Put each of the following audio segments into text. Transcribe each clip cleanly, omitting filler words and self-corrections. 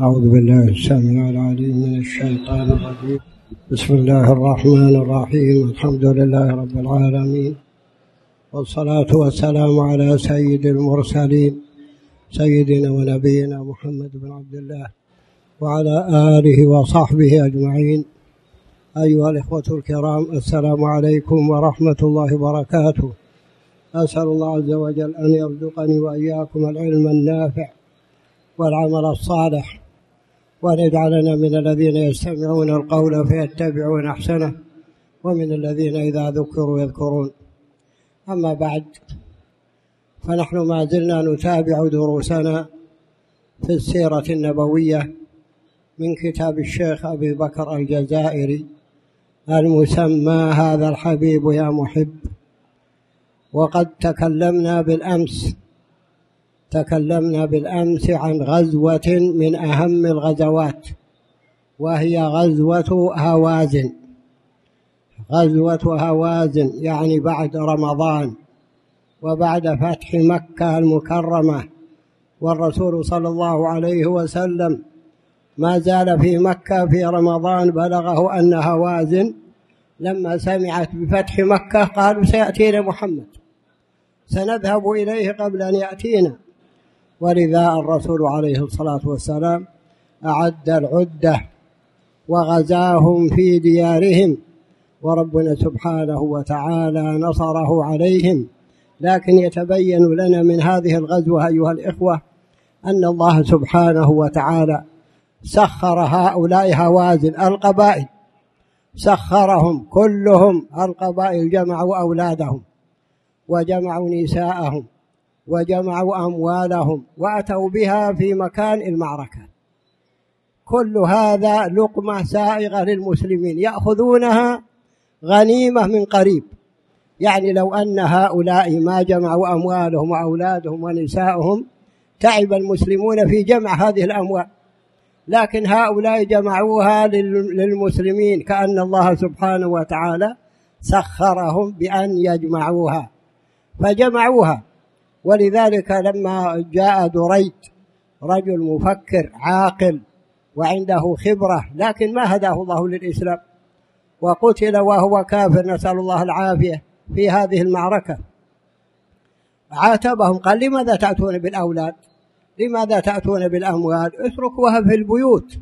أعوذ بالله السميع العليم من الشيطان الرجيم. بسم الله الرحمن الرحيم. الحمد لله رب العالمين، والصلاة والسلام على سيد المرسلين سيدنا ونبينا محمد بن عبد الله وعلى آله وصحبه أجمعين. أيها الإخوة الكرام، السلام عليكم ورحمة الله وبركاته. أسأل الله عز وجل أن يرزقني وإياكم العلم النافع والعمل الصالح، وأن يجعلنا من الذين يستمعون القول فيتبعون أحسنه، ومن الذين إذا ذكروا يذكرون. أما بعد، فنحن ما زلنا نتابع دروسنا في السيرة النبوية من كتاب الشيخ أبي بكر الجزائري المسمى هذا الحبيب يا محب. وقد تكلمنا بالأمس عن غزوة من أهم الغزوات، وهي غزوة هوازن، يعني بعد رمضان وبعد فتح مكة المكرمة، والرسول صلى الله عليه وسلم ما زال في مكة في رمضان. بلغه أن هوازن لما سمعت بفتح مكة قالوا سيأتينا محمد، سنذهب إليه قبل أن يأتينا. ولذا الرسول عليه الصلاة والسلام أعد العدة وغزاهم في ديارهم، وربنا سبحانه وتعالى نصره عليهم. لكن يتبين لنا من هذه الغزوة أيها الإخوة أن الله سبحانه وتعالى سخر هؤلاء هوازن القبائل، سخرهم كلهم. القبائل جمعوا أولادهم وجمعوا نساءهم وجمعوا أموالهم وأتوا بها في مكان المعركة. كل هذا لقمة سائغة للمسلمين يأخذونها غنيمة من قريب. يعني لو أن هؤلاء ما جمعوا أموالهم وأولادهم ونساءهم تعب المسلمون في جمع هذه الأموال، لكن هؤلاء جمعوها للمسلمين، كأن الله سبحانه وتعالى سخرهم بأن يجمعوها فجمعوها. ولذلك لما جاء دريد رجل مفكر عاقل وعنده خبرة، لكن ما هداه الله للإسلام وقتل وهو كافر، نسأل الله العافية، في هذه المعركة، عاتبهم قال: لماذا تأتون بالأولاد؟ لماذا تأتون بالأموال؟ اتركوها في البيوت.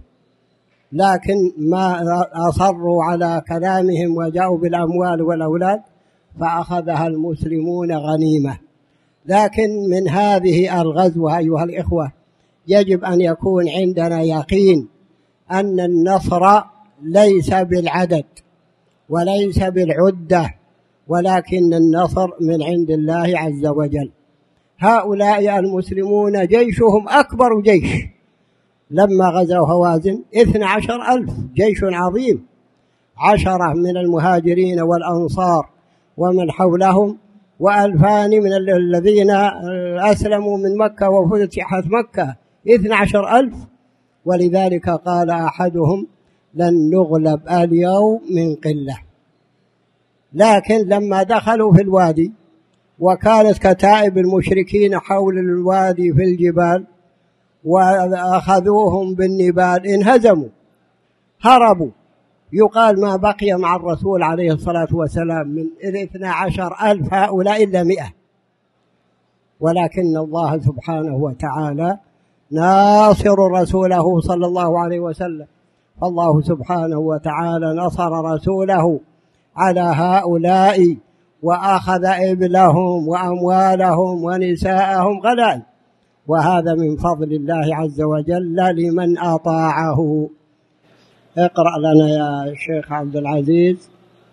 لكن ما أصروا على كلامهم وجاءوا بالأموال والأولاد، فأخذها المسلمون غنيمة. لكن من هذه الغزوة أيها الإخوة يجب أن يكون عندنا يقين أن النصر ليس بالعدد وليس بالعدة، ولكن النصر من عند الله عز وجل. هؤلاء المسلمون جيشهم أكبر جيش لما غزوا هوازن 12,000، جيش عظيم، 10 من المهاجرين والأنصار ومن حولهم، و2000 من الذين أسلموا من مكة وفتحت مكة، 12,000. ولذلك قال أحدهم: لن نغلب اليوم من قلة. لكن لما دخلوا في الوادي وكانت كتائب المشركين حول الوادي في الجبال وأخذوهم بالنبال، انهزموا هربوا. يقال ما بقي مع الرسول عليه الصلاة والسلام من 12,000 هؤلاء إلا 100. ولكن الله سبحانه وتعالى ناصر رسوله صلى الله عليه وسلم، فالله سبحانه وتعالى نصر رسوله على هؤلاء وأخذ إبلهم وأموالهم ونساءهم غنائم، وهذا من فضل الله عز وجل لمن أطاعه. اقرأ لنا يا شيخ عبد العزيز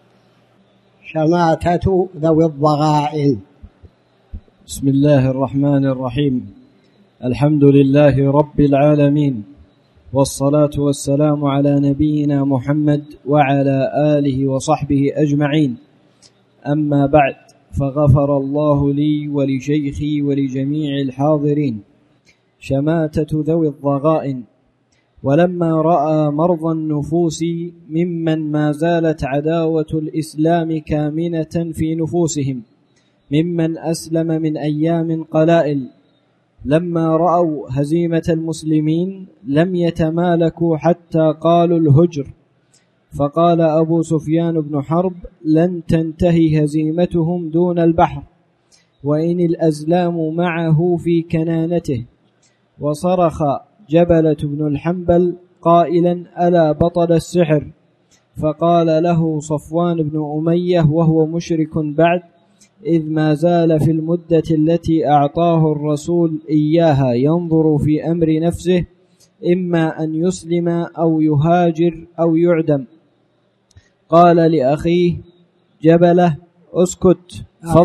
شماتة ذوي الضغائن. بسم الله الرحمن الرحيم. الحمد لله رب العالمين، والصلاة والسلام على نبينا محمد وعلى آله وصحبه أجمعين. أما بعد، فغفر الله لي ولشيخي ولجميع الحاضرين. شماتة ذوي الضغائن. ولما رأى مرضى النفوس ممن ما زالت عداوة الإسلام كامنة في نفوسهم ممن أسلم من أيام قلائل، لما رأوا هزيمة المسلمين لم يتمالكوا حتى قالوا الهجر، فقال أبو سفيان بن حرب: لن تنتهي هزيمتهم دون البحر، وإن الأزلام معه في كنانته. وصرخ جبلة بن الحنبل قائلا: ألا بطل السحر؟ فقال له صفوان بن أمية وهو مشرك بعد، إذ ما زال في المدة التي أعطاه الرسول إياها ينظر في أمر نفسه، إما أن يسلم أو يهاجر أو يعدم. قال لأخيه جبلة: اسكت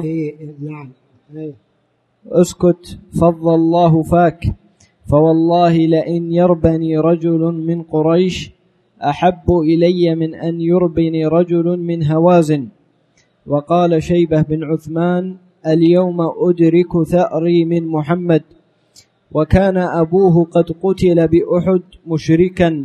اسكت فض الله فاك، فوالله لئن يربني رجل من قريش أحب إلي من أن يربني رجل من هوازن. وقال شيبة بن عثمان: اليوم أدرك ثأري من محمد. وكان أبوه قد قتل بأحد مشركا،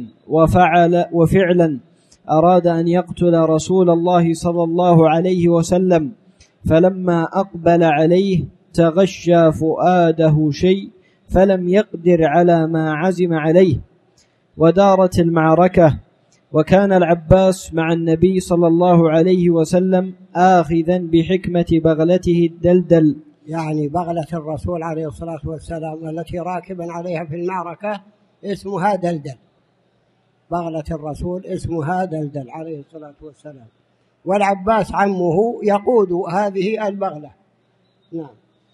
وفعلا أراد أن يقتل رسول الله صلى الله عليه وسلم، فلما أقبل عليه تغشى فؤاده شيء فلم يقدر على ما عزم عليه، ودارت المعركة. وكان العباس مع النبي صلى الله عليه وسلم آخذا بحكمة بغلته الدلدل، يعني بغلة الرسول عليه الصلاة والسلام التي راكبا عليها في المعركة اسمها دلدل، بغلة الرسول اسمها دلدل عليه الصلاة والسلام، والعباس عمه يقود هذه البغلة. نعم.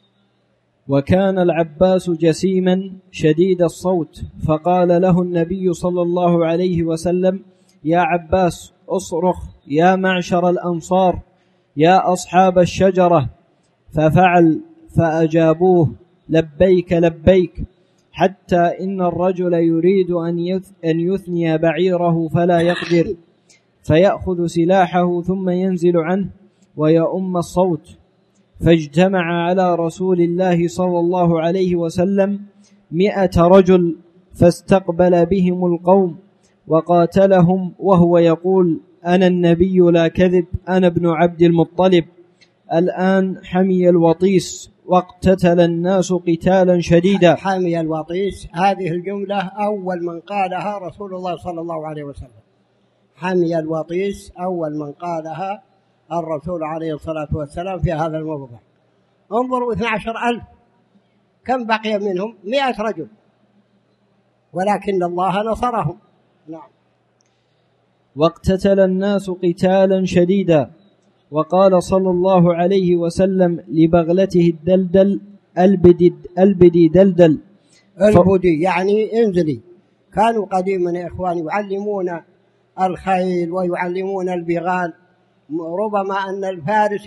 وكان العباس جسيما شديد الصوت، فقال له النبي صلى الله عليه وسلم: يا عباس اصرخ يا معشر الأنصار، يا أصحاب الشجرة. ففعل، فأجابوه: لبيك لبيك، حتى إن الرجل يريد أن يثني بعيره فلا يقدر، فيأخذ سلاحه ثم ينزل عنه ويؤم الصوت. فاجتمع على رسول الله صلى الله عليه وسلم 100 رجل، فاستقبل بهم القوم وقاتلهم وهو يقول: أنا النبي لا كذب، أنا ابن عبد المطلب. الآن حمي الوطيس واقتتل الناس قتالا شديدا. حمي الوطيس هذه الجملة أول من قالها رسول الله صلى الله عليه وسلم، حمي الوطيس أول من قالها الرسول عليه الصلاة والسلام في هذا الموضع. انظروا 12,000 كم بقي منهم؟ 100 رجل، ولكن الله نصرهم. نعم. واقتتل الناس قتالا شديدا. وقال صلى الله عليه وسلم لبغلته الدلدل: البدي دلدل. البدي يعني انزلي. كانوا قديما يا إخواني يعلمون الخيل ويعلمون البغال، ربما أن الفارس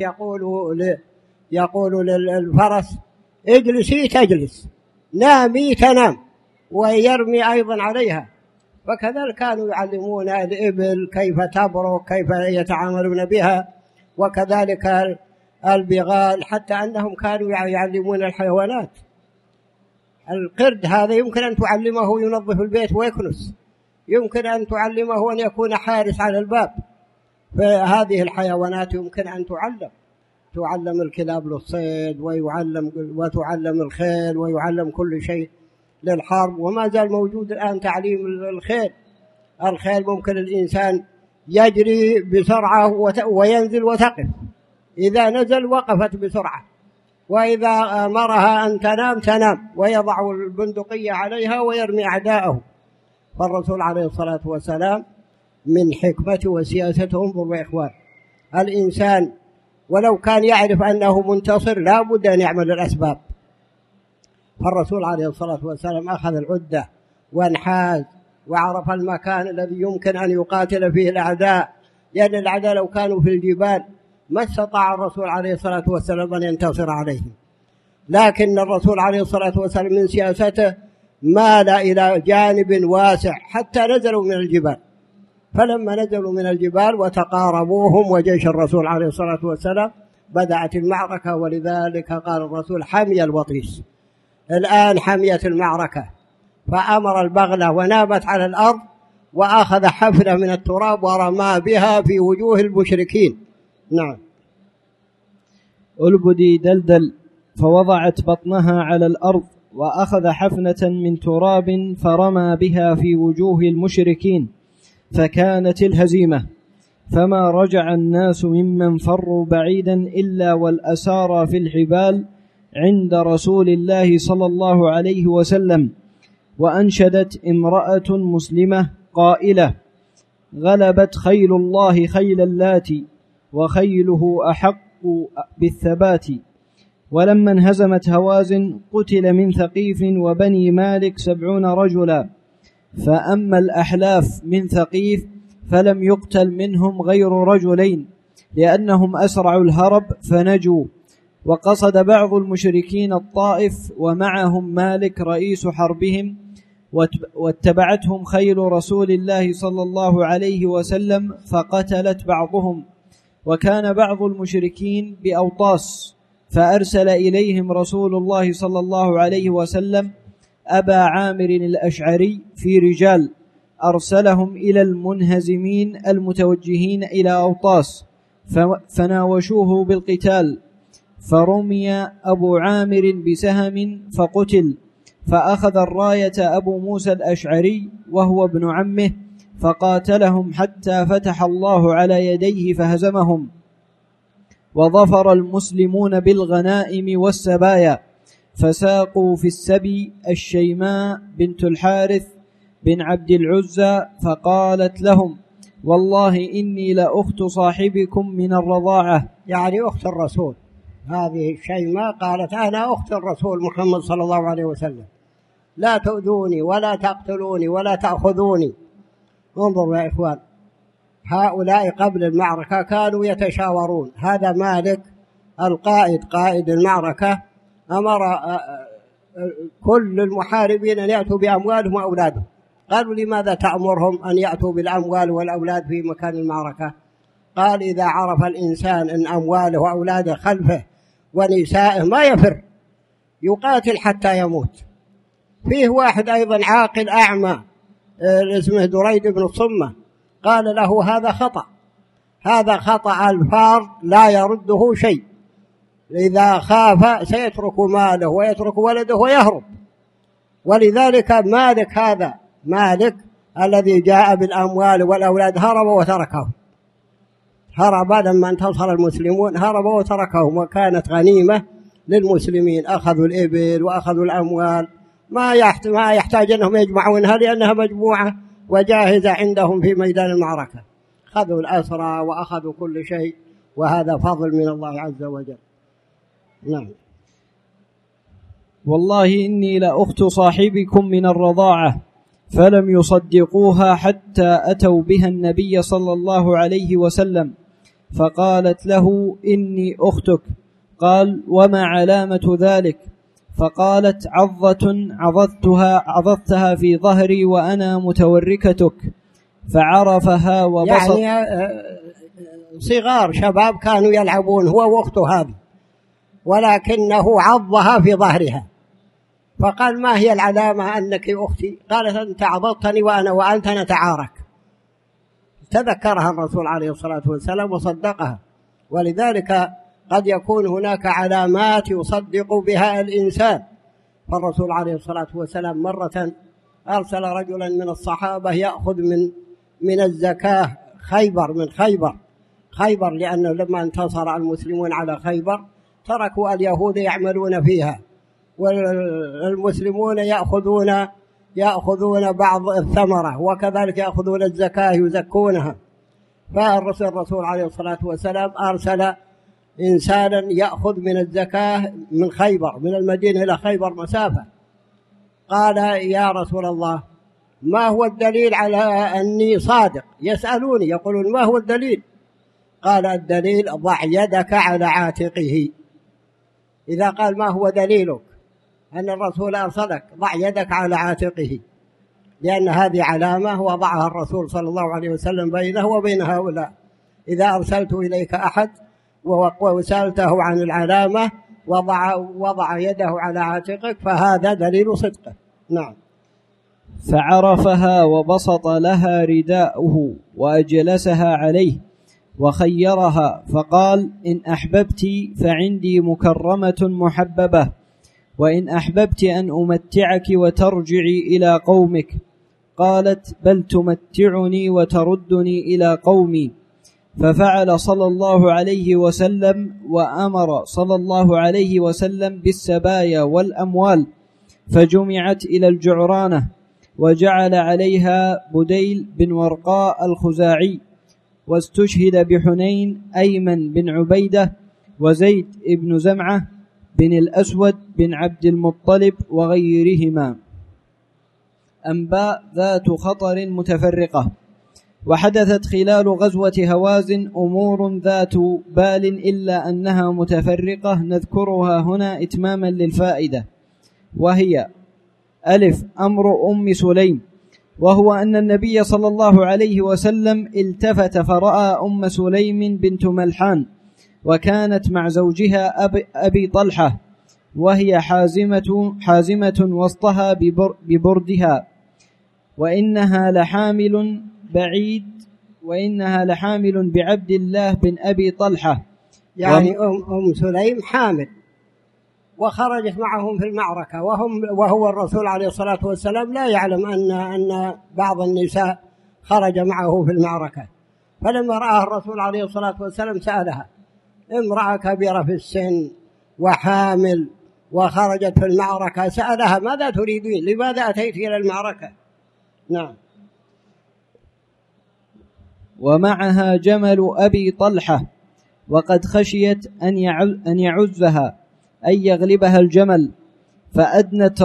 يقول للفرس: اجلسي تجلس، نامي تنام، ويرمي أيضا عليها. فكذلك كانوا يعلمون الإبل كيف تبرك، كيف يتعاملون بها، وكذلك البغال، حتى أنهم كانوا يعلمون الحيوانات. القرد هذا يمكن أن تعلمه ينظف البيت ويكنس، يمكن أن تعلمه أن يكون حارس على الباب. فهذه الحيوانات يمكن أن تعلم الكلاب للصيد، وتعلم الخيل، ويعلم كل شيء للحرب. وما زال موجود الآن تعليم الخيل ممكن الإنسان يجري بسرعة وينزل وتقف، إذا نزل وقفت بسرعة، وإذا أمرها أن تنام، ويضع البندقية عليها ويرمي أعداءه. فالرسول عليه الصلاة والسلام من حكمته وسياسته، انظروا يا إخوان، الإنسان ولو كان يعرف أنه منتصر لا بد أن يعمل الأسباب. فالرسول عليه الصلاة والسلام أخذ العدة وانحاز وعرف المكان الذي يمكن أن يقاتل فيه الأعداء، لأن الأعداء لو كانوا في الجبال ما استطاع الرسول عليه الصلاة والسلام أن ينتصر عليهم. لكن الرسول عليه الصلاة والسلام من سياسته مال إلى جانب واسع حتى نزلوا من الجبال. فلما نزلوا من الجبال وتقاربوهم وجيش الرسول عليه الصلاة والسلام بدأت المعركة، ولذلك قال الرسول: حمي الوطيس. الآن حميت المعركة، فأمر البغلة ونامت على الأرض، وأخذ حفنة من التراب ورمى بها في وجوه المشركين. نعم. البدي دلدل، فوضعت بطنها على الأرض وأخذ حفنة من تراب فرمى بها في وجوه المشركين فكانت الهزيمة، فما رجع الناس ممن فروا بعيدا إلا والأسارى في الحبال عند رسول الله صلى الله عليه وسلم. وأنشدت امرأة مسلمة قائلة: غلبت خيل الله خيل اللات وخيله أحق بالثبات. ولما انهزمت هوازن قتل من ثقيف وبني مالك 70 رجلا، فأما الأحلاف من ثقيف فلم يقتل منهم غير رجلين لأنهم أسرعوا الهرب فنجوا. وقصد بعض المشركين الطائف ومعهم مالك رئيس حربهم، واتبعتهم خيل رسول الله صلى الله عليه وسلم فقتلت بعضهم. وكان بعض المشركين بأوطاس، فأرسل إليهم رسول الله صلى الله عليه وسلم أبا عامر الأشعري في رجال أرسلهم إلى المنهزمين المتوجهين إلى أوطاس، فناوشوه بالقتال، فرمي أبو عامر بسهم فقتل، فأخذ الراية أبو موسى الأشعري وهو ابن عمه فقاتلهم حتى فتح الله على يديه فهزمهم. وظفر المسلمون بالغنائم والسبايا، فساقوا في السبي الشيماء بنت الحارث بن عبد العزى، فقالت لهم: والله إني لأخت صاحبكم من الرضاعة، يعني أخت الرسول. هذه الشيماء قالت: أنا أخت الرسول محمد صلى الله عليه وسلم، لا تؤذوني ولا تقتلوني ولا تأخذوني. انظروا يا إخوان، هؤلاء قبل المعركة كانوا يتشاورون. هذا مالك القائد، قائد المعركة، أمر كل المحاربين أن يأتوا بأموالهم وأولادهم. قالوا: لماذا تأمرهم أن يأتوا بالأموال والأولاد في مكان المعركة؟ قال: إذا عرف الإنسان أن أمواله وأولاده خلفه ونسائه ما يفر، يقاتل حتى يموت. فيه واحد أيضا عاقل أعمى اسمه دريد بن الصمة، قال له: هذا خطأ، هذا خطأ الفار لا يرده شيء، إذا خاف سيترك ماله ويترك ولده ويهرب. ولذلك مالك، هذا مالك الذي جاء بالأموال والأولاد، هرب وتركه، هرب لما انتصر المسلمون، هرب وتركهم، وكانت غنيمة للمسلمين. أخذوا الإبل وأخذوا الأموال، ما يحتاج أنهم يجمعونها لأنها مجموعة وجاهزة عندهم في ميدان المعركة. خذوا الأسرى وأخذوا كل شيء، وهذا فضل من الله عز وجل. نعم. والله إني لأخت صاحبكم من الرضاعة، فلم يصدقوها حتى أتوا بها النبي صلى الله عليه وسلم، فقالت له: إني أختك. قال: وما علامة ذلك؟ فقالت: عضة عضضتها في ظهري وأنا متوركتك. فعرفها وبسط، يعني صغار شباب كانوا يلعبون هو وأخته هذه، ولكنه عضها في ظهرها. فقال: ما هي العلامة أنك أختي؟ قالت: أنت عضضتني وأنت نتعارك. تذكرها الرسول عليه الصلاة والسلام وصدقها. ولذلك قد يكون هناك علامات يصدق بها الإنسان. فالرسول عليه الصلاة والسلام مرة أرسل رجلا من الصحابة يأخذ من الزكاة من خيبر، لأنه لما انتصر المسلمون على خيبر تركوا اليهود يعملون فيها، والمسلمون يأخذون بعض الثمرة، وكذلك يأخذون الزكاة يزكونها. فالرسول عليه الصلاة والسلام أرسل إنسانا يأخذ من الزكاة من خيبر، من المدينة إلى خيبر مسافة. قال: يا رسول الله، ما هو الدليل على أني صادق؟ يسألوني يقولون: ما هو الدليل؟ قال: الدليل ضع يدك على عاتقه. إذا قال: ما هو دليلك أن الرسول أرسلك؟ ضع يدك على عاتقه، لأن هذه علامة وضعها الرسول صلى الله عليه وسلم بينه وبين هؤلاء. إذا أرسلت إليك أحد وسألته عن العلامة وضع يده على عاتقك فهذا دليل صدقه. نعم. فعرفها وبسط لها رداءه وأجلسها عليه وخيرها، فقال: إن أحببت فعندي مكرمة محببة، وإن أحببت أن أمتعك وترجعي إلى قومك. قالت: بل تمتعني وتردني إلى قومي. ففعل صلى الله عليه وسلم، وأمر صلى الله عليه وسلم بالسبايا والأموال، فجمعت إلى الجعرانة، وجعل عليها بديل بن ورقاء الخزاعي، واستشهد بحنين أيمن بن عبيدة وزيد بن زمعة بن الأسود بن عبد المطلب وغيرهما. أنباء ذات خطر متفرقة. وحدثت خلال غزوة هوازن أمور ذات بال إلا أنها متفرقة، نذكرها هنا إتماما للفائدة، وهي: ألف، أمر أم سليم، وهو أن النبي صلى الله عليه وسلم التفت فرأى أم سليم بنت ملحان، وكانت مع زوجها أبي طلحة، وهي حازمة وسطها ببردها، وإنها لحامل بعبد الله بن أبي طلحة. يعني أم سليم حامل وخرجت معهم في المعركة، وهو الرسول عليه الصلاة والسلام لا يعلم أن بعض النساء خرج معه في المعركة. فلما رآه الرسول عليه الصلاة والسلام سألها: امرأة كبيرة في السن وحامل وخرجت في المعركة، سألها: ماذا تريدين؟ لماذا أتيت إلى المعركة؟ نعم. ومعها جمل أبي طلحة، وقد خشيت أن يعزها، أن يغلبها الجمل، فأدنت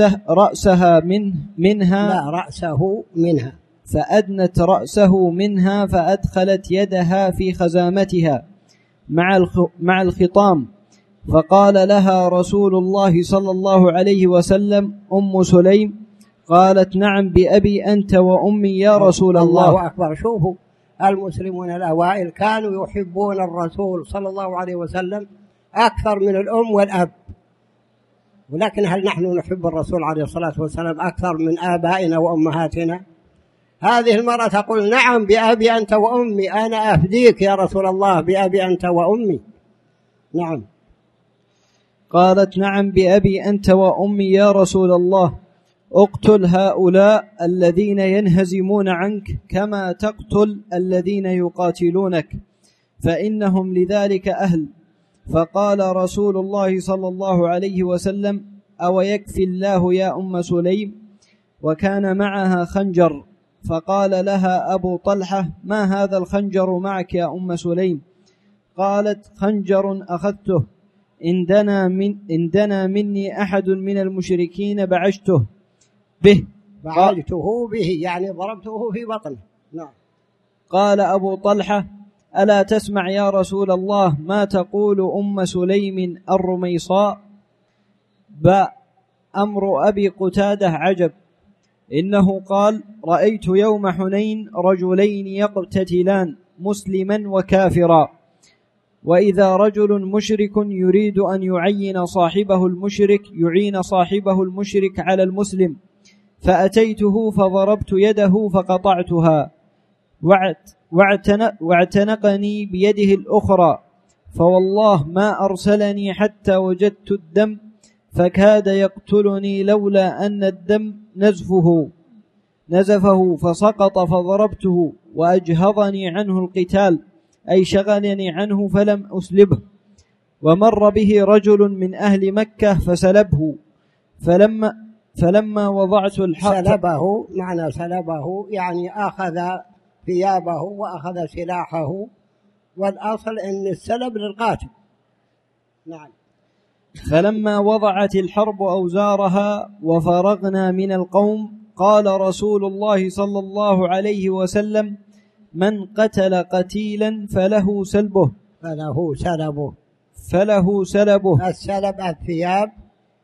رأسه منها فأدخلت يدها في خزامتها مع الخطام، فقال لها رسول الله صلى الله عليه وسلم: أم سليم؟ قالت: نعم بأبي أنت وأمي يا رسول الله. الله أكبر. شوفوا المسلمون الأوائل كانوا يحبون الرسول صلى الله عليه وسلم أكثر من الأم والأب، ولكن هل نحن نحب الرسول عليه الصلاة والسلام أكثر من آبائنا وأمهاتنا؟ هذه المرأة تقول: نعم بأبي أنت وأمي، أنا أفديك يا رسول الله بأبي أنت وأمي. نعم. قالت: نعم بأبي أنت وأمي يا رسول الله، اقتل هؤلاء الذين ينهزمون عنك كما تقتل الذين يقاتلونك، فإنهم لذلك أهل. فقال رسول الله صلى الله عليه وسلم: أو يكفي الله يا أم سليم؟ وكان معها خنجر، فقال لها أبو طلحة: ما هذا الخنجر معك يا أم سليم؟ قالت: خنجر أخذته، إن دنا مني أحد من المشركين بعجته به. يعني ضربته في بطنه. نعم. قال أبو طلحة: ألا تسمع يا رسول الله ما تقول أم سليم الرميصاء؟ أمر أبي قتادة عجب، إنه قال: رأيت يوم حنين رجلين يقتتلان مسلما وكافرا، وإذا رجل مشرك يريد أن يعين صاحبه المشرك على المسلم، فأتيته فضربت يده فقطعتها، واعتنقني بيده الأخرى، فوالله ما أرسلني حتى وجدت الدم، فكاد يقتلني لولا أن الدم نزفه فسقط، فضربته وأجهضني عنه القتال، أي شغلني عنه فلم أسلبه. ومر به رجل من أهل مكة فسلبه، فلما وضعت الحق. سلبه، معنى سلبه يعني أخذ ثيابه وأخذ سلاحه، والأصل أن السلب للقاتل. نعم. فلما وضعت الحرب أوزارها وفرغنا من القوم، قال رسول الله صلى الله عليه وسلم: من قتل قتيلا فله سلبه. السلب الثياب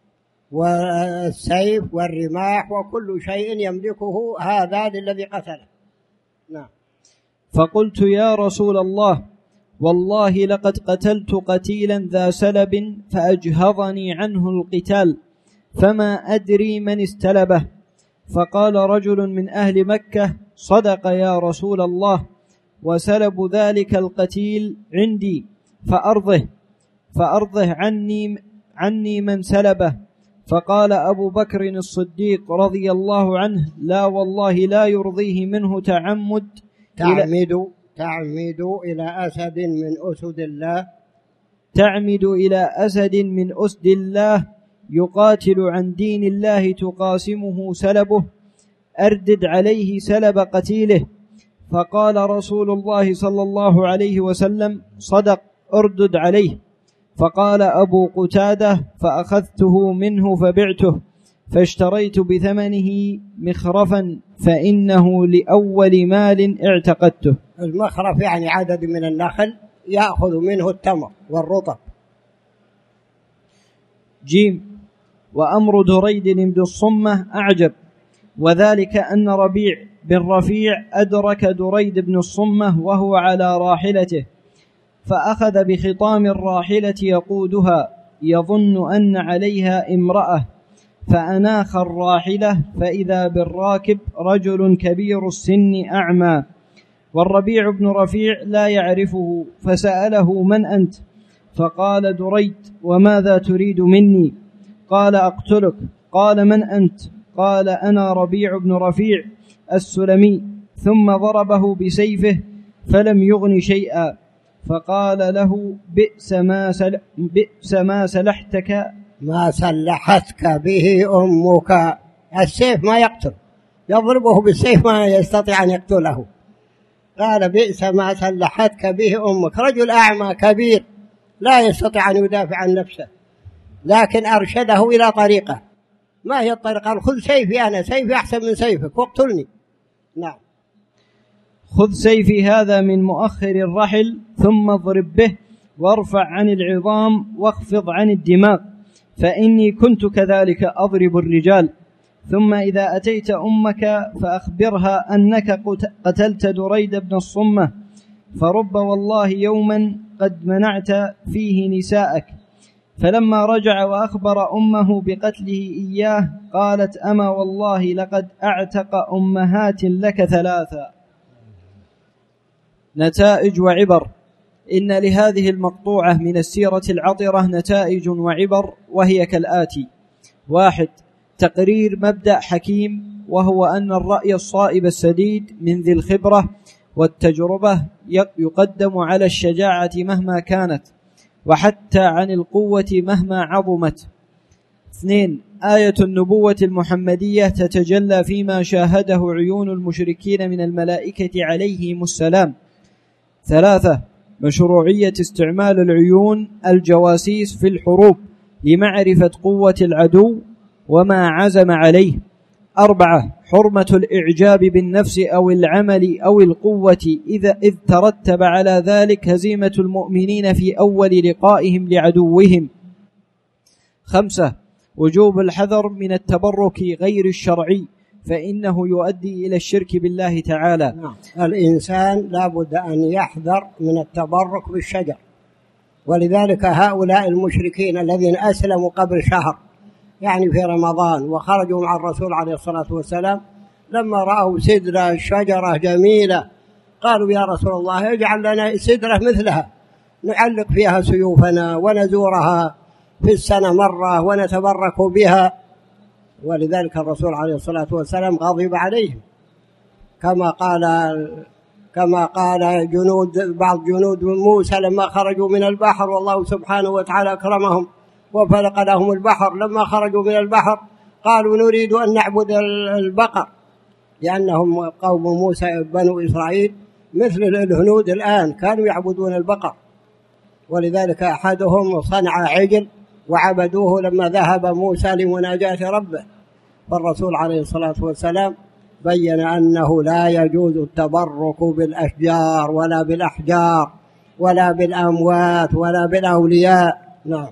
والسيف والرماح وكل شيء يملكه هذا للذي قتله. نعم. فقلت: يا رسول الله، والله لقد قتلت قتيلا ذا سلب فأجهضني عنه القتال، فما أدري من استلبه. فقال رجل من أهل مكة: صدق يا رسول الله، وسلب ذلك القتيل عندي، فأرضه عني من سلبه. فقال أبو بكر الصديق رضي الله عنه: لا والله لا يرضيه منه تعمد إلى أسد من أسد الله، تعمد إلى أسد من أسد الله يقاتل عن دين الله تقاسمه سلبه، أردد عليه سلب قتيله. فقال رسول الله صلى الله عليه وسلم: صدق، أردد عليه. فقال أبو قتادة: فأخذته منه فبعته، فاشتريت بثمنه مخرفا، فإنه لأول مال اعتقدته. المخرف يعني عدد من النخل يأخذ منه التمر والرطب. جيم. وأمر دريد بن الصمة أعجب، وذلك أن ربيع بن رفيع أدرك دريد بن الصمة وهو على راحلته، فأخذ بخطام الراحلة يقودها يظن أن عليها امرأة، فأناخ الراحلة فإذا بالراكب رجل كبير السن أعمى، والربيع بن رفيع لا يعرفه، فسأله: من أنت؟ فقال دريد: وماذا تريد مني؟ قال: أقتلك. قال: من أنت؟ قال: أنا ربيع بن رفيع السلمي. ثم ضربه بسيفه فلم يغن شيئا، فقال له: بئس ما سلحتك به أمك. السيف ما يقتل، يضربه بالسيف ما يستطيع أن يقتله. قال: بئس ما سلحتك به أمك. رجل أعمى كبير لا يستطيع أن يدافع عن نفسه، لكن أرشده إلى طريقة. ما هي الطريقة؟ قال: خذ سيفي، أنا سيفي أحسن من سيفك، واقتلني. نعم. خذ سيفي هذا من مؤخر الرحل، ثم اضرب به، وارفع عن العظام واخفض عن الدماغ، فإني كنت كذلك أضرب الرجال. ثم إذا أتيت أمك فأخبرها أنك قتلت دريد بن الصمة، فرب والله يوما قد منعت فيه نساءك. فلما رجع وأخبر أمه بقتله إياه قالت: أما والله لقد أعتق أمهات لك ثلاثا. نتائج وعبر. إن لهذه المقطوعة من السيرة العطرة نتائج وعبر، وهي كالآتي: 1. تقرير مبدأ حكيم، وهو أن الرأي الصائب السديد من ذي الخبرة والتجربة يقدم على الشجاعة مهما كانت، وحتى عن القوة مهما عظمت. 2. آية النبوة المحمدية تتجلى فيما شاهده عيون المشركين من الملائكة عليهم السلام. 3. مشروعية استعمال العيون الجواسيس في الحروب لمعرفة قوة العدو وما عزم عليه. 4. حرمة الإعجاب بالنفس أو العمل أو القوة إذ ترتب على ذلك هزيمة المؤمنين في أول لقائهم لعدوهم. 5. وجوب الحذر من التبرك غير الشرعي، فإنه يؤدي إلى الشرك بالله تعالى. الإنسان لابد أن يحذر من التبرك بالشجر، ولذلك هؤلاء المشركين الذين أسلموا قبل شهر، يعني في رمضان، وخرجوا مع الرسول عليه الصلاة والسلام، لما رأوا سدرة شجرة جميلة قالوا: يا رسول الله اجعل لنا سدرة مثلها نعلق فيها سيوفنا ونزورها في السنة مرة ونتبرك بها. ولذلك الرسول عليه الصلاة والسلام غضب عليهم، كما قال بعض جنود موسى لما خرجوا من البحر، والله سبحانه وتعالى أكرمهم وفلق لهم البحر. لما خرجوا من البحر قالوا: نريد أن نعبد البقر، لأنهم قوم موسى بنو إسرائيل مثل الهنود الآن كانوا يعبدون البقر. ولذلك أحدهم صنع عجل وعبدوه لما ذهب موسى لمناجاة ربه. فالرسول عليه الصلاة والسلام بين أنه لا يجوز التبرك بالأشجار ولا بالأحجار ولا بالأموات ولا بالأولياء. نعم.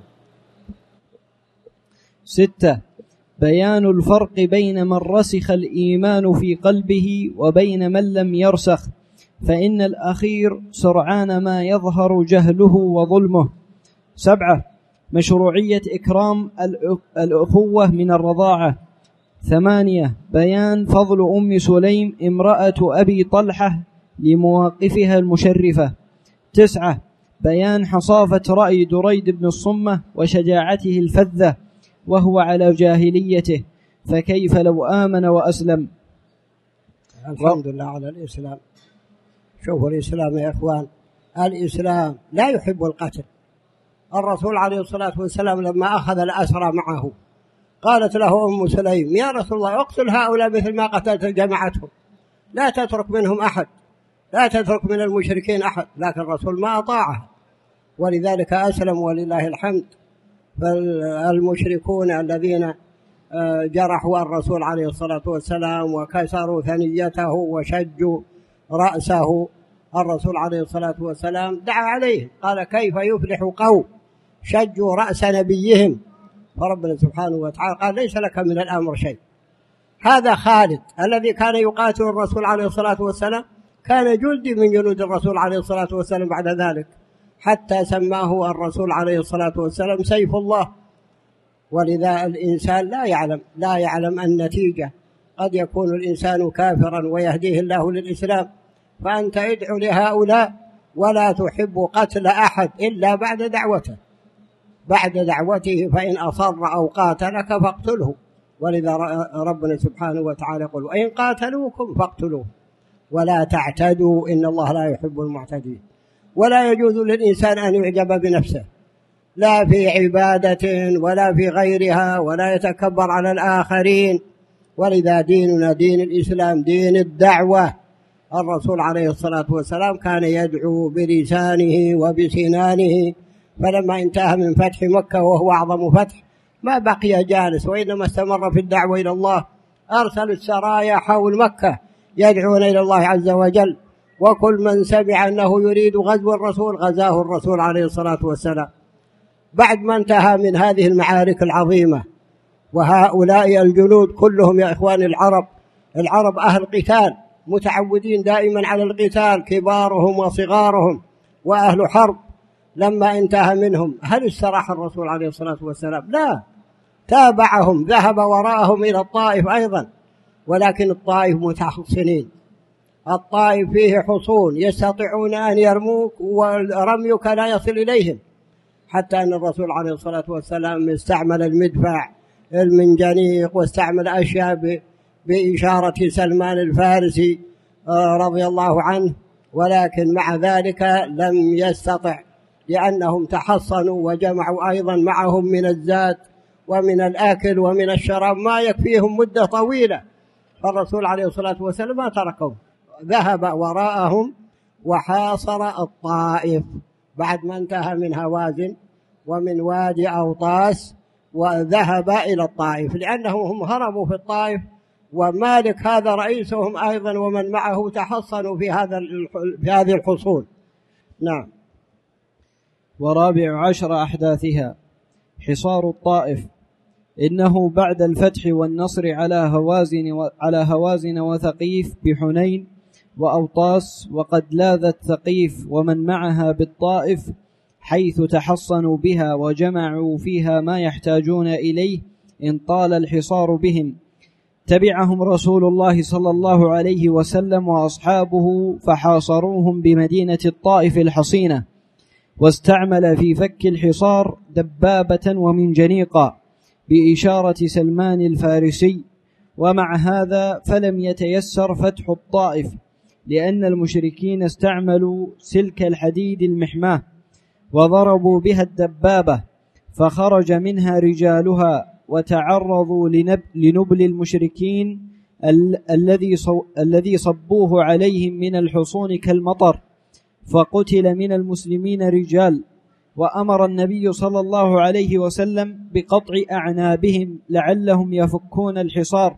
6. بيان الفرق بين من رسخ الإيمان في قلبه وبين من لم يرسخ، فإن الأخير سرعان ما يظهر جهله وظلمه. 7. مشروعية إكرام الأخوة من الرضاعة. 8. بيان فضل أم سليم امرأة أبي طلحة لمواقفها المشرفة. 9. بيان حصافة رأي دريد بن الصمة وشجاعته الفذة، وهو على جاهليته، فكيف لو آمن وأسلم؟ الحمد لله على الإسلام. شوفوا الإسلام يا إخوان، الإسلام لا يحب القتل. الرسول عليه الصلاة والسلام لما أخذ الأسرى معه قالت له أم سليم: يا رسول الله اقتل هؤلاء مثل ما قتلت جماعتهم، لا تترك منهم أحد، لا تترك من المشركين أحد. لكن الرسول ما أطاعها، ولذلك أسلم ولله الحمد. فالمشركون الذين جرحوا الرسول عليه الصلاة والسلام وكسروا ثنيته وشجوا رأسه، الرسول عليه الصلاة والسلام دعا عليه، قال: كيف يفلح قوم شجوا رأس نبيهم؟ فربنا سبحانه وتعالى قال: ليس لك من الأمر شيء. هذا خالد الذي كان يقاتل الرسول عليه الصلاة والسلام، كان جندي من جنود الرسول عليه الصلاة والسلام بعد ذلك، حتى سماه الرسول عليه الصلاة والسلام سيف الله. ولذا الإنسان لا يعلم النتيجة، قد يكون الإنسان كافرا ويهديه الله للإسلام، فأنت ادعو لهؤلاء ولا تحب قتل أحد إلا بعد دعوته، فإن أصر أو قاتلك فاقتله. ولذا ربنا سبحانه وتعالى يقول: وإن قاتلوكم فاقتلوه ولا تعتدوا إن الله لا يحب المعتدين. ولا يجوز للإنسان أن يعجب بنفسه، لا في عبادة ولا في غيرها، ولا يتكبر على الآخرين. ولذا ديننا دين الإسلام دين الدعوة. الرسول عليه الصلاة والسلام كان يدعو بلسانه وبسنانه، فلما انتهى من فتح مكة وهو أعظم فتح ما بقي جالس، وإنما استمر في الدعوة إلى الله. أرسل السرايا حول مكة يدعون إلى الله عز وجل، وكل من سمع أنه يريد غزو الرسول غزاه الرسول عليه الصلاة والسلام. بعد ما انتهى من هذه المعارك العظيمة، وهؤلاء الجنود كلهم يا إخوان العرب أهل قتال، متعودين دائما على القتال، كبارهم وصغارهم وأهل حرب. لما انتهى منهم هل استراح الرسول عليه الصلاة والسلام؟ لا، تابعهم، ذهب وراءهم إلى الطائف أيضا، ولكن الطائف متحصنين، الطائف فيه حصون يستطيعون أن يرموك ورميك لا يصل إليهم، حتى أن الرسول عليه الصلاة والسلام استعمل المدفع، المنجنيق، واستعمل أشياء بإشارة سلمان الفارسي رضي الله عنه، ولكن مع ذلك لم يستطع، لأنهم تحصنوا وجمعوا أيضا معهم من الزاد ومن الأكل ومن الشراب ما يكفيهم مدة طويلة. فالرسول عليه الصلاة والسلام ما تركهم، ذهب وراءهم وحاصر الطائف بعد ما انتهى من هوازن ومن وادي أوطاس، وذهب إلى الطائف، لأنهم هربوا في الطائف، ومالك هذا رئيسهم أيضا ومن معه تحصنوا في هذه الحصون. نعم. ورابع عشر أحداثها حصار الطائف. إنه بعد الفتح والنصر على هوازن وثقيف بحنين وأوطاس، وقد لاذت ثقيف ومن معها بالطائف، حيث تحصنوا بها وجمعوا فيها ما يحتاجون إليه إن طال الحصار بهم، تبعهم رسول الله صلى الله عليه وسلم وأصحابه فحاصروهم بمدينة الطائف الحصينة، واستعمل في فك الحصار دبابة ومنجنيقا بإشارة سلمان الفارسي. ومع هذا فلم يتيسر فتح الطائف، لأن المشركين استعملوا سلك الحديد المحماه وضربوا بها الدبابة، فخرج منها رجالها وتعرضوا لنبل المشركين الذي صبوه عليهم من الحصون كالمطر، فقتل من المسلمين رجال. وأمر النبي صلى الله عليه وسلم بقطع أعنابهم لعلهم يفكون الحصار،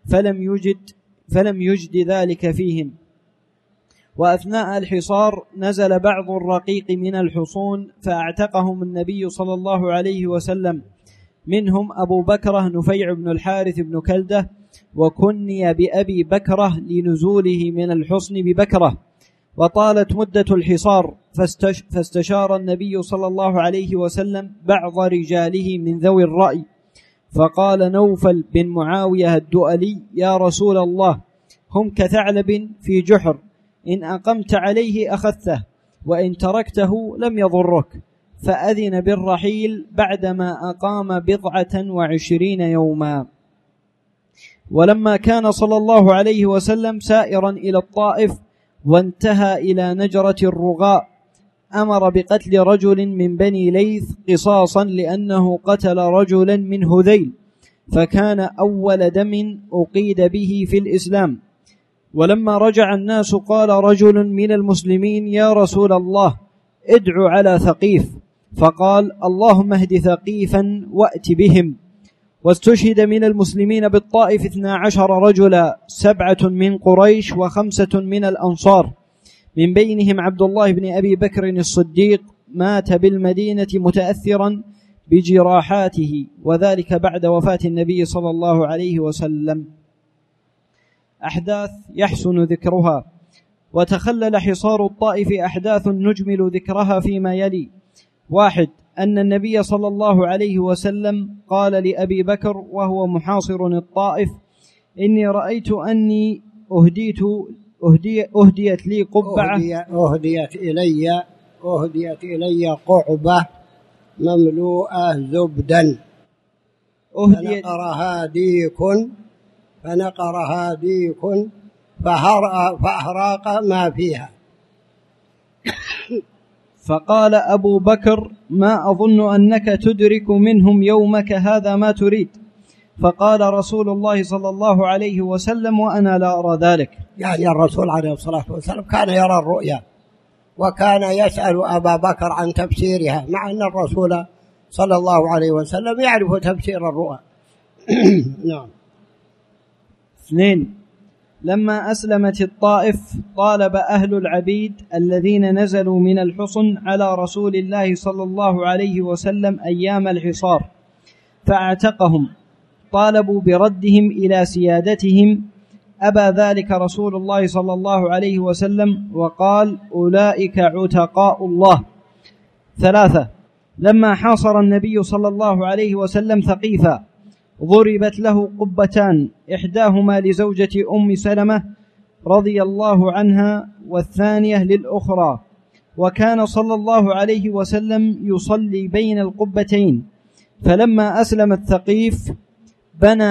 فلم يجد ذلك فيهم. وأثناء الحصار نزل بعض الرقيق من الحصون فأعتقهم النبي صلى الله عليه وسلم، منهم أبو بكرة نفيع بن الحارث بن كلدة، وكني بأبي بكرة لنزوله من الحصن ببكرة. وطالت مدة الحصار، فاستشار النبي صلى الله عليه وسلم بعض رجاله من ذوي الرأي، فقال نوفل بن معاوية الدؤلي: يا رسول الله، هم كثعلب في جحر، إن أقمت عليه أخذته، وإن تركته لم يضرك. فأذن بالرحيل بعدما أقام 27 يوما. ولما كان صلى الله عليه وسلم سائرا إلى الطائف وانتهى إلى نجرة الرغاء أمر بقتل رجل من بني ليث قصاصا لأنه قتل رجلا من هذيل، فكان أول دم أقيد به في الإسلام. ولما رجع الناس قال رجل من المسلمين: يا رسول الله، ادع على ثقيف. فقال: اللهم اهد ثقيفا وأت بهم. واستشهد من المسلمين بالطائف 12 رجلا، 7 من قريش و5 من الأنصار، من بينهم عبد الله بن أبي بكر الصديق، مات بالمدينة متأثرا بجراحاته، وذلك بعد وفاة النبي صلى الله عليه وسلم. أحداث يحسن ذكرها. وتخلل حصار الطائف أحداث نجمل ذكرها فيما يلي. 1. أن النبي صلى الله عليه وسلم قال لأبي بكر وهو محاصر الطائف: إني رأيت أني أهديت لي قبعة، أهديت إلي قعبة مملوءة زبدا فنقرها ديك فأحرق ما فيها. فقال أبو بكر: ما أظن أنك تدرك منهم يومك هذا ما تريد. فقال رسول الله صلى الله عليه وسلم: وأنا لا أرى ذلك. يعني الرسول عليه الصلاة والسلام كان يرى الرؤيا، وكان يسأل أبا بكر عن تفسيرها، مع أن الرسول صلى الله عليه وسلم يعرف تفسير الرؤى. نعم. 2. لما أسلمت الطائف طالب أهل العبيد الذين نزلوا من الحصن على رسول الله صلى الله عليه وسلم أيام الحصار فاعتقهم، طالبوا بردهم إلى سيادتهم، أبى ذلك رسول الله صلى الله عليه وسلم وقال: أولئك عتقاء الله. 3. لما حاصر النبي صلى الله عليه وسلم ثقيفا ضربت له قبتان، إحداهما لزوجة أم سلمة رضي الله عنها والثانية للأخرى، وكان صلى الله عليه وسلم يصلي بين القبتين. فلما أسلم الثقيف بنى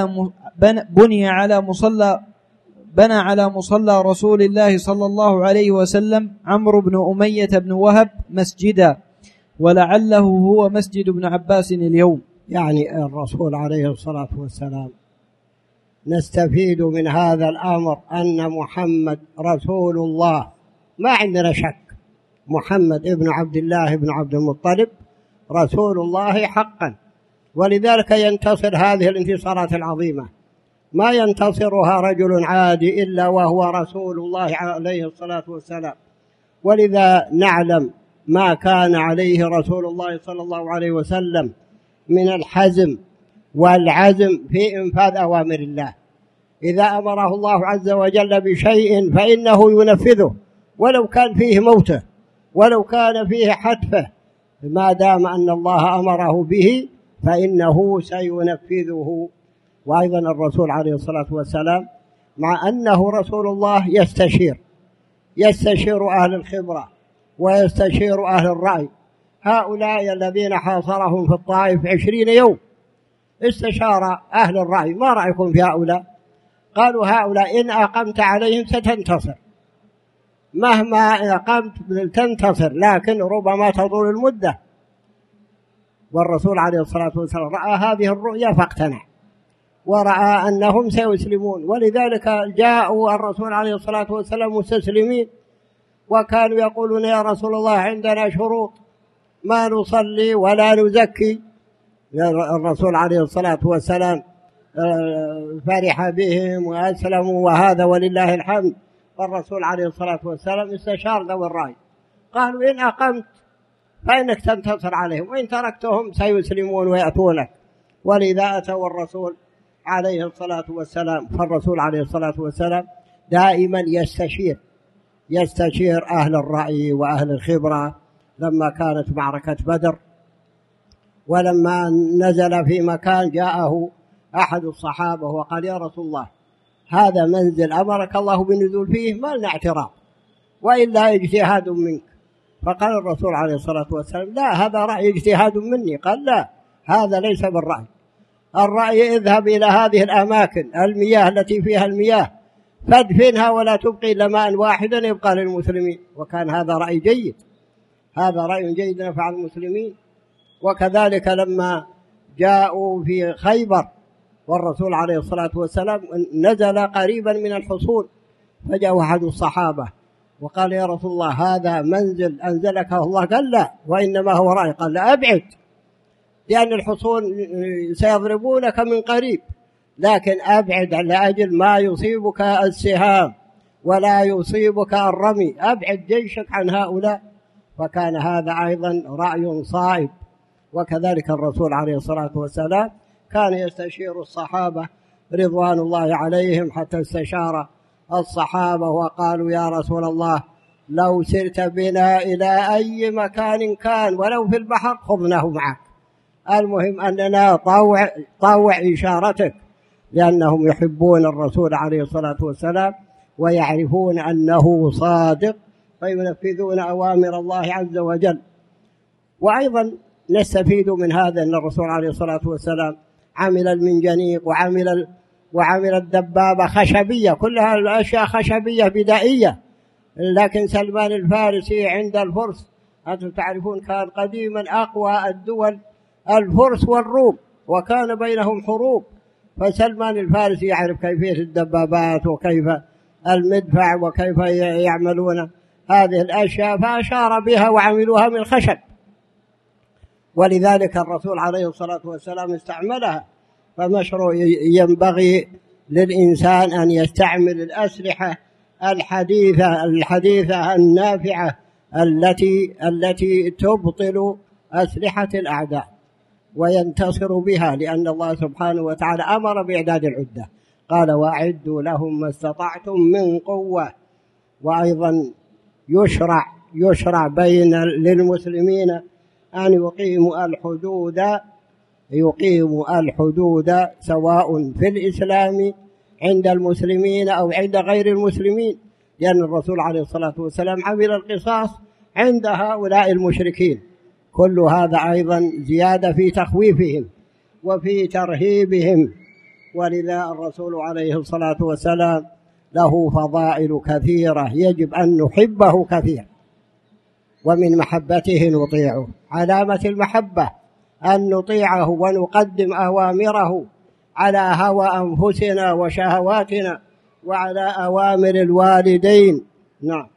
على مصلى رسول الله صلى الله عليه وسلم عمرو بن أمية بن وهب مسجدا، ولعله هو مسجد ابن عباس اليوم. يعني الرسول عليه الصلاة والسلام نستفيد من هذا الأمر أن محمد رسول الله، ما عندنا شك. محمد ابن عبد الله ابن عبد المطلب رسول الله حقا، ولذلك ينتصر هذه الانتصارات العظيمة. ما ينتصرها رجل عادي إلا وهو رسول الله عليه الصلاة والسلام. ولذا نعلم ما كان عليه رسول الله صلى الله عليه وسلم من الحزم والعزم في إنفاذ أوامر الله. إذا أمره الله عز وجل بشيء فإنه ينفذه، ولو كان فيه موته، ولو كان فيه حتفه، ما دام أن الله أمره به فإنه سينفذه. وأيضا الرسول عليه الصلاة والسلام مع أنه رسول الله يستشير أهل الخبرة ويستشير أهل الرأي. هؤلاء الذين حاصرهم في الطائف 20 يوم استشار أهل الرأي: ما رأيكم في هؤلاء؟ قالوا: هؤلاء إن أقمت عليهم ستنتصر، مهما أقمت تنتصر، لكن ربما تطول المدة. والرسول عليه الصلاة والسلام رأى هذه الرؤيا فاقتنع، ورأى أنهم سيسلمون، ولذلك جاءوا الرسول عليه الصلاة والسلام مستسلمين، وكانوا يقولون: يا رسول الله عندنا شروط، ما نصلي ولا نزكي. الرسول عليه الصلاة والسلام فرح بهم وأسلموا، وهذا ولله الحمد. والرسول عليه الصلاة والسلام استشار ذوي الرأي، قالوا: إن أقمت فإنك تنتصر عليهم، وإن تركتهم سيسلمون ويأتونك. ولذا أتوا الرسول عليه الصلاة والسلام. فالرسول عليه الصلاة والسلام دائما يستشير أهل الرأي وأهل الخبرة. لما كانت معركة بدر، ولما نزل في مكان جاءه أحد الصحابة وقال: يا رسول الله، هذا منزل أمرك الله بالنزول فيه، ما لنا اعتراض، وإلا اجتهاد منك. فقال الرسول عليه الصلاة والسلام: لا، هذا رأي اجتهاد مني. قال: لا، هذا ليس بالرأي. الرأي: اذهب إلى هذه الأماكن المياه التي فيها المياه فادفنها ولا تبقي إلا ماء واحدا يبقى للمسلمين. وكان هذا رأي جيد، هذا رأي جيد نفع المسلمين. وكذلك لما جاءوا في خيبر والرسول عليه الصلاة والسلام نزل قريبا من الحصون، فجاء أحد الصحابة وقال: يا رسول الله، هذا منزل أنزلك الله؟ قال: لا، وإنما هو رأي. قال: لا، أبعد، لأن الحصون سيضربونك من قريب، لكن أبعد لأجل ما يصيبك السهام ولا يصيبك الرمي، أبعد جيشك عن هؤلاء. فكان هذا أيضا رأي صائب. وكذلك الرسول عليه الصلاة والسلام كان يستشير الصحابة رضوان الله عليهم، حتى استشار الصحابة وقالوا: يا رسول الله، لو سرت بنا إلى أي مكان كان ولو في البحر خذناه معك، المهم أننا طوع إشارتك، لأنهم يحبون الرسول عليه الصلاة والسلام ويعرفون أنه صادق، فينفذون أوامر الله عز وجل. وأيضا نستفيد من هذا أن الرسول عليه الصلاة والسلام عمل المنجنيق وعمل الدبابة خشبية، كلها الأشياء خشبية بدائية. لكن سلمان الفارسي عند الفرس، أنتم تعرفون كان قديما أقوى الدول الفرس والروم، وكان بينهم حروب، فسلمان الفارسي يعرف كيفية الدبابات وكيف المدفع وكيف يعملون هذه الأشياء، فأشار بها وعملوها من خشب، ولذلك الرسول عليه الصلاة والسلام استعملها. فمشروع ينبغي للإنسان أن يستعمل الأسلحة الحديثة النافعة التي تبطل أسلحة الأعداء وينتصر بها، لأن الله سبحانه وتعالى أمر بإعداد العدة، قال: وأعدوا لهم ما استطعتم من قوة. وأيضا يشرع بين للمسلمين أن يقيموا الحدود سواء في الإسلام عند المسلمين أو عند غير المسلمين، لأن الرسول عليه الصلاة والسلام عمل القصاص عند هؤلاء المشركين. كل هذا أيضا زيادة في تخويفهم وفي ترهيبهم. ولذا الرسول عليه الصلاة والسلام له فضائل كثيرة يجب أن نحبه كثيرا، ومن محبته نطيعه. علامة المحبة أن نطيعه ونقدم أوامره على هوى أنفسنا وشهواتنا وعلى أوامر الوالدين. نعم.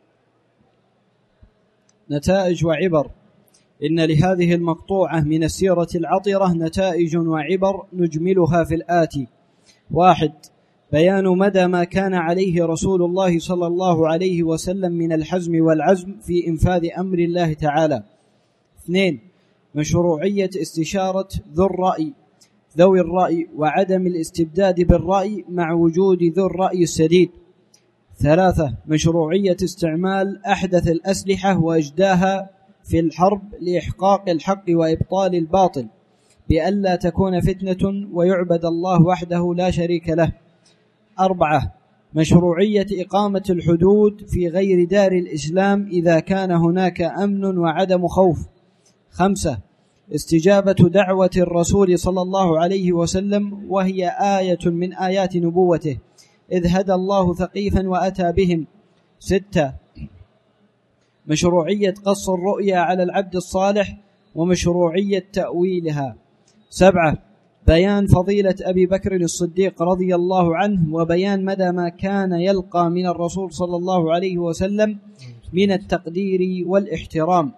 نتائج وعبر. إن لهذه المقطوعة من السيرة العطرة نتائج وعبر نجملها في الآتي: 1. بيان مدى ما كان عليه رسول الله صلى الله عليه وسلم من الحزم والعزم في إنفاذ أمر الله تعالى. 2. مشروعية استشارة ذوي الرأي وعدم الاستبداد بالرأي مع وجود ذو الرأي السديد. 3. مشروعية استعمال أحدث الأسلحة وإجداها في الحرب لإحقاق الحق وإبطال الباطل بألا تكون فتنة ويعبد الله وحده لا شريك له. 4. مشروعية إقامة الحدود في غير دار الإسلام إذا كان هناك أمن وعدم خوف. 5. استجابة دعوة الرسول صلى الله عليه وسلم، وهي آية من آيات نبوته، إذ هدى الله ثقيفا وأتى بهم. 6. مشروعية قص الرؤيا على العبد الصالح ومشروعية تأويلها. 7. بيان فضيلة أبي بكر الصديق رضي الله عنه، وبيان مدى ما كان يلقى من الرسول صلى الله عليه وسلم من التقدير والاحترام.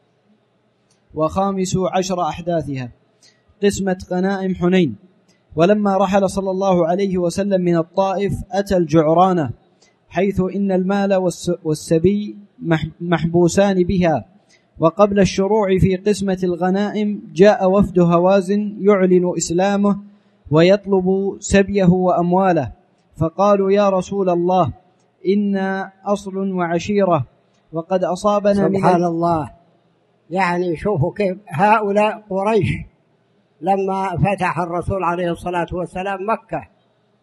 15 أحداثها: قسمة غنائم حنين. ولما رحل صلى الله عليه وسلم من الطائف أتى الجعرانة، حيث إن المال والسبي محبوسان بها. وقبل الشروع في قسمة الغنائم جاء وفد هوازن يعلن إسلامه ويطلب سبيه وأمواله، فقالوا: يا رسول الله، إنا أصل وعشيرة وقد أصابنا سبحان الله. يعني شوفوا كيف هؤلاء قريش لما فتح الرسول عليه الصلاة والسلام مكة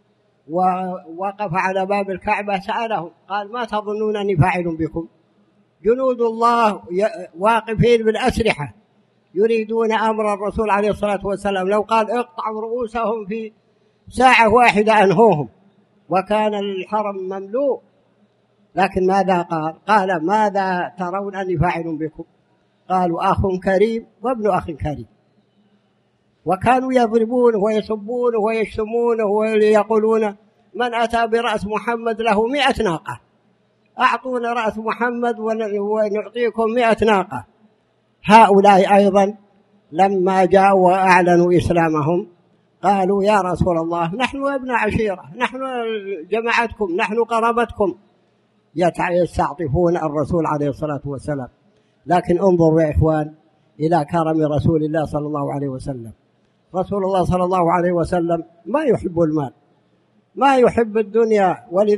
ووقف على باب الكعبة سألهم، قال: ما تظنون أني فاعل بكم؟ جنود الله واقفين بالأسلحة يريدون أمر الرسول عليه الصلاة والسلام، لو قال اقطعوا رؤوسهم في ساعة واحدة أنهوهم، وكان الحرم مملوء. لكن ماذا قال؟ قال ماذا ترون أني فاعل بكم؟ قالوا أخ كريم وابن أخ كريم. وكانوا يضربونه ويسبونه ويشتمونه ويقولون من أتى برأس محمد له 100 ناقة، أعطونا رأس محمد ونعطيكم 100 ناقة. هؤلاء أيضا لما جاءوا وأعلنوا إسلامهم قالوا يا رسول الله نحن ابن عشيرة، نحن جماعتكم، نحن قرابتكم، يستعطفون الرسول عليه الصلاة والسلام. لكن انظروا يا إخوان إلى كرم رسول الله صلى الله عليه وسلم. رسول الله صلى الله عليه وسلم ما يحب المال، ما يحب الدنيا،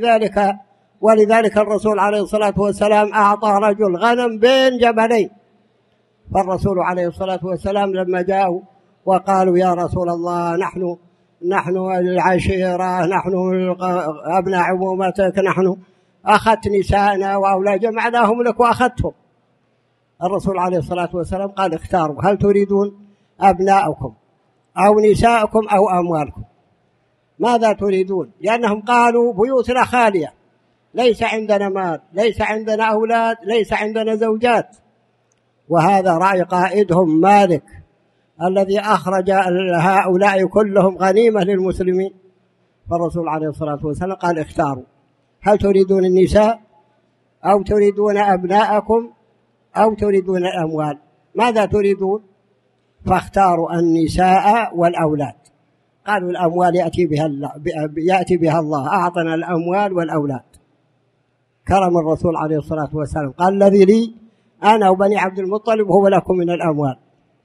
ولذلك الرسول عليه الصلاة والسلام أعطى رجل غنم بين جبلين. فالرسول عليه الصلاة والسلام لما جاءوا وقالوا يا رسول الله نحن العشيرة، نحن أبناء عمومتك، نحن أخذت نساءنا وأولاد جمعناهم لك وأخذتهم. الرسول عليه الصلاة والسلام قال اختاروا، هل تريدون أبناءكم أو نساءكم أو أموالكم؟ ماذا تريدون؟ لأنهم قالوا بيوتنا خالية، ليس عندنا مال، ليس عندنا أولاد، ليس عندنا زوجات. وهذا رأي قائدهم مالك الذي أخرج هؤلاء كلهم غنيمة للمسلمين. فالرسول عليه الصلاة والسلام قال اختاروا، هل تريدون النساء أو تريدون أبناءكم أو تريدون الأموال؟ ماذا تريدون؟ فاختاروا النساء والأولاد. قالوا الأموال يأتي بها الله، أعطنا الأموال والأولاد. كرم الرسول عليه الصلاة والسلام قال الذي لي أنا وبني عبد المطلب هو لكم من الأموال،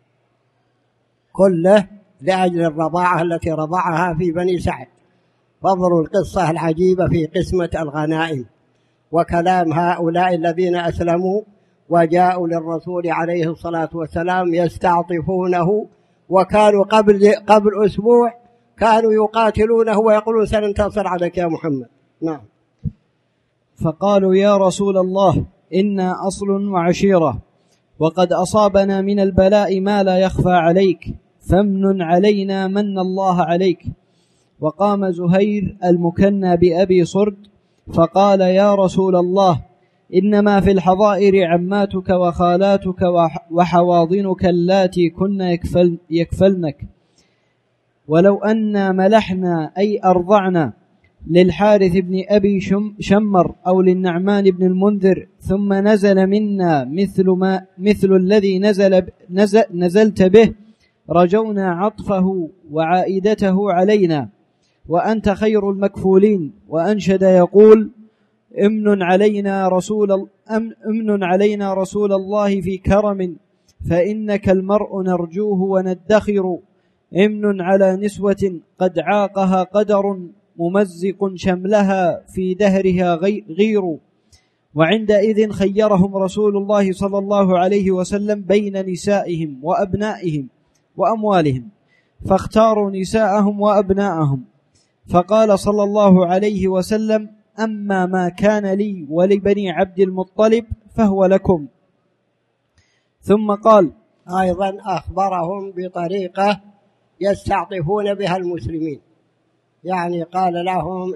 كله لأجل الرضاعة التي رضعها في بني سعد. فانظروا القصة العجيبة في قسمة الغنائم وكلام هؤلاء الذين أسلموا وجاءوا للرسول عليه الصلاة والسلام يستعطفونه، وكانوا قبل أسبوع كانوا يقاتلونه ويقولون سننتصر عليك يا محمد. نعم. فقالوا يا رسول الله إنا أصل وعشيرة، وقد أصابنا من البلاء ما لا يخفى عليك، فامنن علينا من الله عليك. وقام زهير المكنى بأبي صرد فقال يا رسول الله إنما في الحظائر عماتك وخالاتك وحواضنك اللاتي كن يكفلنك، ولو أن ملحنا أي أرضعنا للحارث بن أبي شمر أو للنعمان بن المنذر ثم نزل منا مثل الذي نزلت به رجونا عطفه وعائدته علينا، وأنت خير المكفولين. وأنشد يقول امن علينا رسول الله في كرم، فإنك المرء نرجوه وندخر، امن على نسوة قد عاقها قدر، ممزق شملها في دهرها غير. وعندئذ خيرهم رسول الله صلى الله عليه وسلم بين نسائهم وأبنائهم وأموالهم، فاختاروا نساءهم وأبناءهم. فقال صلى الله عليه وسلم أما ما كان لي ولبني عبد المطلب فهو لكم. ثم قال أيضا أخبرهم بطريقة يستعطفون بها المسلمين، يعني قال لهم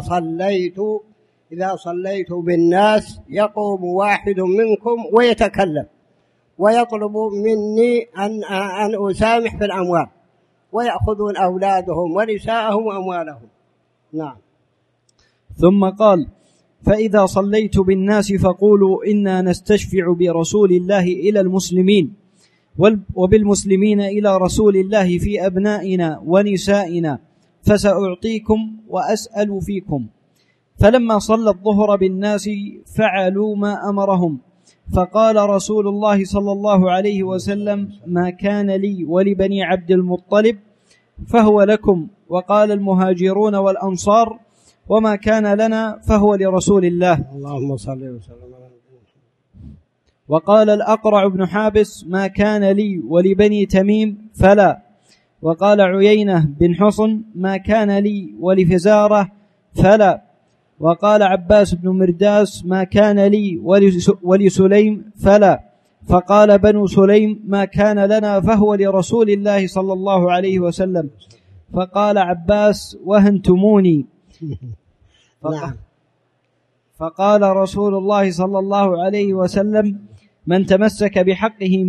إذا صليت بالناس يقوم واحد منكم ويتكلم ويطلب مني أن أسامح في الأموال، ويأخذون أولادهم ونساءهم وأموالهم. نعم. ثم قال فإذا صليت بالناس فقولوا إنا نستشفع برسول الله إلى المسلمين وبالمسلمين إلى رسول الله في أبنائنا ونسائنا، فسأعطيكم وأسأل فيكم. فلما صلى الظهر بالناس فعلوا ما أمرهم، فقال رسول الله صلى الله عليه وسلم ما كان لي ولبني عبد المطلب فهو لكم. وقال المهاجرون والأنصار وما كان لنا فهو لرسول الله. اللهم صل وسلم. وقال الأقرع بن حابس ما كان لي ولبني تميم فلا. وقال عيينة بن حصن ما كان لي ولفزارة فلا. وقال عباس بن مرداس: ما كان لي ولسليم فلا. فقال بنو سليم: ما كان لنا فهو لرسول الله صلى الله عليه وسلم. فقال عباس: وهنتموني. فقال رسول الله صلى الله عليه وسلم: من تمسك بحقه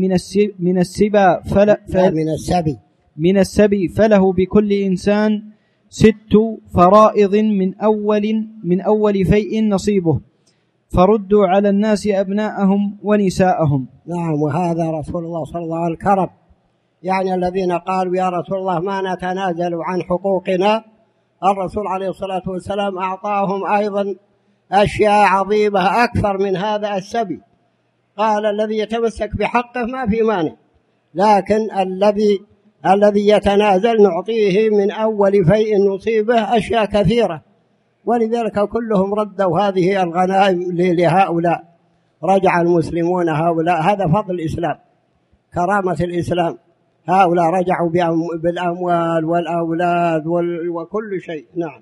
من السبي فله بكل إنسان 6 فرائض من أول فيء نصيبه، فردوا على الناس أبناءهم ونساءهم. نعم. وهذا رسول الله صلى الله عليه وسلم الكرم، يعني الذين قالوا: يا رسول الله ما نتنازل عن حقوقنا، الرسول عليه الصلاة والسلام أعطاهم أيضا أشياء عظيمة أكثر من هذا السبي. قال: الذي يتمسك بحقه ما في مانع، لكن الذي يتنازل نعطيه من أول فيء نصيبه أشياء كثيرة. ولذلك كلهم ردوا هذه الغنائم لهؤلاء، رجع المسلمون هؤلاء. هذا فضل الإسلام، كرامة الإسلام. هؤلاء رجعوا بالأموال والأولاد وكل شيء. نعم.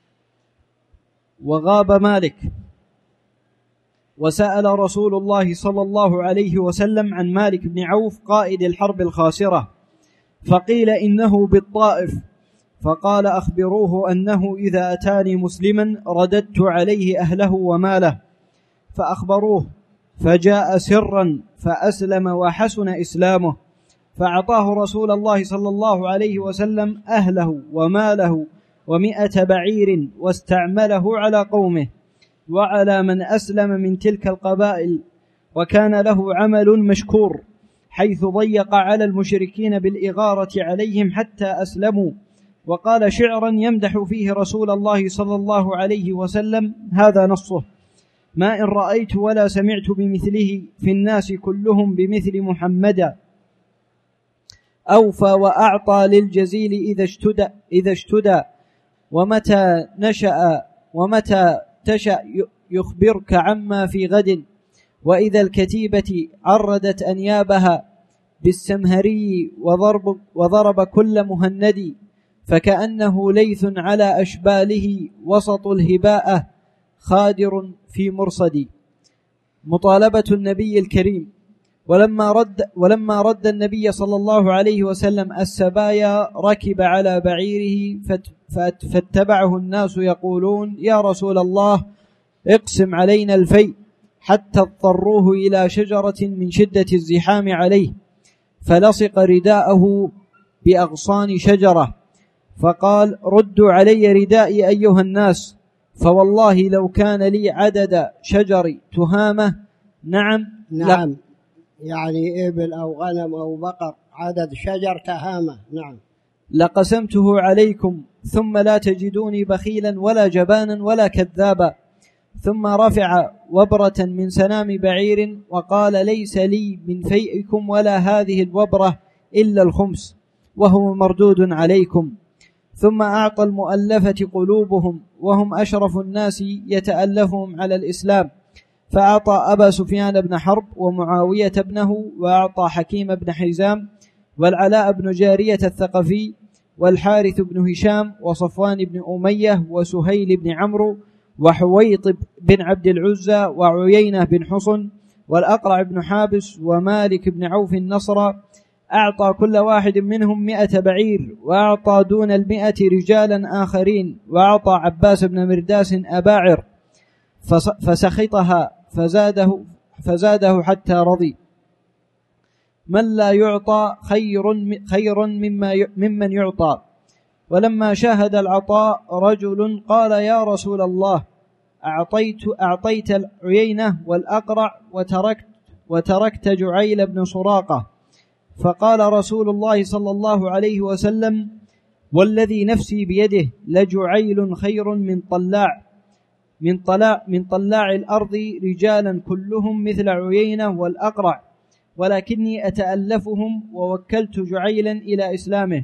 وغاب مالك، وسأل رسول الله صلى الله عليه وسلم عن مالك بن عوف قائد الحرب الخاسرة، فقيل إنه بالطائف، فقال: أخبروه أنه إذا أتاني مسلما رددت عليه أهله وماله. فأخبروه، فجاء سرا فأسلم وحسن إسلامه، فأعطاه رسول الله صلى الله عليه وسلم أهله وماله 100 بعير، واستعمله على قومه وعلى من أسلم من تلك القبائل. وكان له عمل مشكور، حيث ضيق على المشركين بالإغارة عليهم حتى أسلموا، وقال شعرا يمدح فيه رسول الله صلى الله عليه وسلم، هذا نصه: ما إن رأيت ولا سمعت بمثله في الناس كلهم بمثل محمد، أوفى وأعطى للجزيل إذا اشتدى، ومتى تشأ يخبرك عما في غد، وإذا الكتيبة عردت أنيابها بالسمهري وضرب كل مهند، فكأنه ليث على أشباله وسط الهباء خادر في مرصد. مطالبة النبي الكريم. ولما رد النبي صلى الله عليه وسلم السبايا ركب على بعيره، فاتبعه الناس يقولون: يا رسول الله اقسم علينا الفيء، حتى اضطروه إلى شجرة من شدة الزحام عليه، فلصق رداءه بأغصان شجرة، فقال: ردوا علي ردائي أيها الناس، فوالله لو كان لي عدد شجر تهامة. نعم يعني إبل أو غنم أو بقر، عدد شجر تهامة. نعم. لقسمته عليكم، ثم لا تجدوني بخيلا ولا جبانا ولا كذابا. ثم رفع وبرة من سنام بعير وقال: ليس لي من فيئكم ولا هذه الوبرة إلا الخمس، وهو مردود عليكم. ثم أعطى المؤلفة قلوبهم، وهم أشرف الناس يتألفهم على الإسلام، فأعطى أبا سفيان بن حرب ومعاوية ابنه، وأعطى حكيم بن حزام والعلاء بن جارية الثقفي والحارث بن هشام وصفوان بن أمية وسهيل بن عمرو وحويطب بن عبد العزى وعيينة بن حصن والأقرع بن حابس ومالك بن عوف النصر. أعطى كل واحد منهم 100 بعير، وأعطى دون 100 رجالا آخرين، وأعطى عباس بن مرداس أباعر فسخطها فزاده حتى رضي. من لا يعطى خير ممن يعطى. ولما شاهد العطاء رجل قال: يا رسول الله أعطيت العيينة والأقرع وتركت جعيل بن سراقة. فقال رسول الله صلى الله عليه وسلم: والذي نفسي بيده لجعيل خير من طلاع الأرض رجالا كلهم مثل عيينة والأقرع، ولكني أتألفهم ووكلت جعيلا إلى إسلامه.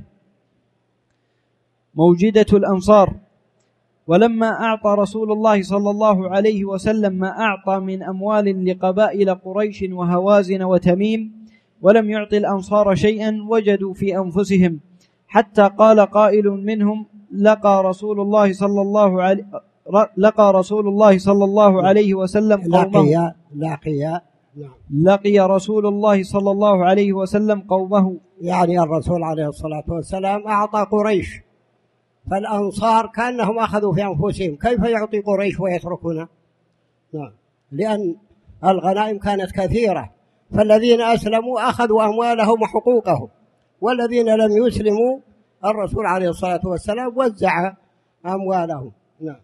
موجدة الأنصار. ولما أعطى رسول الله صلى الله عليه وسلم ما أعطى من أموال لقبائل قريش وهوازن وتميم، ولم يعطي الأنصار شيئا، وجدوا في أنفسهم، حتى قال قائل منهم: لقى رسول الله لقى رسول الله صلى الله عليه وسلم قومه. لقي رسول الله صلى الله عليه وسلم قومه، يعني الرسول عليه الصلاة والسلام أعطى قريش، فالأنصار كأنهم أخذوا في أنفسهم كيف يعطي قريش ويتركنا؟ نعم، لأن الغنائم كانت كثيرة، فالذين أسلموا أخذوا أموالهم وحقوقهم، والذين لم يسلموا الرسول عليه الصلاة والسلام وزع أموالهم. نعم.